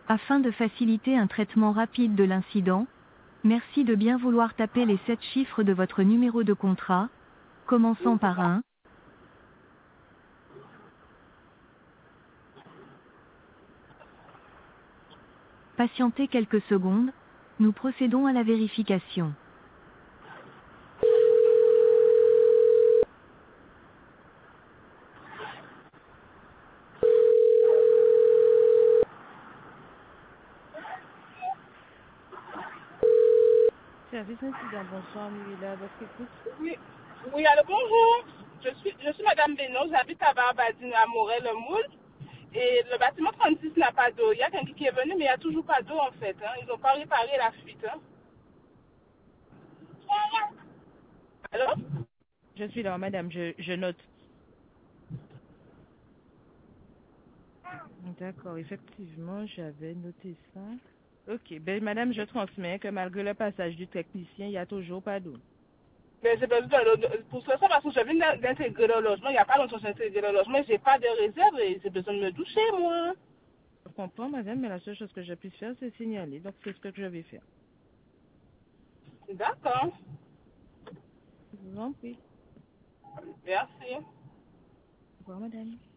Afin de faciliter un traitement rapide de l'incident, merci de bien vouloir taper les 7 chiffres de votre numéro de contrat, commençant par 1. Patientez quelques secondes, nous procédons à la vérification. Service incident, bonsoir, nous est là à votre écoute. Oui, oui, alors bonjour. Je suis Madame Beno, j'habite à Barbadine, à Morel-le-Moule. Et le bâtiment 36 n'a pas d'eau. Il y a quelqu'un qui est venu, mais il n'y a toujours pas d'eau en fait. Hein. Ils n'ont pas réparé la fuite. Hein. Alors? Je suis là, madame, je note. D'accord, effectivement, j'avais noté ça. Ok, ben madame, je transmets que malgré le passage du technicien, il n'y a toujours pas d'eau. Mais j'ai besoin pour ce soir, parce que je viens d'intégrer le logement. Il n'y a pas longtemps que j'ai intégré le logement. J'ai pas de réserve et j'ai besoin de me doucher, moi. Je comprends, madame, mais la seule chose que je puisse faire, c'est signaler. Donc, c'est ce que je vais faire. D'accord. Je vous en prie. Merci. Au revoir, madame.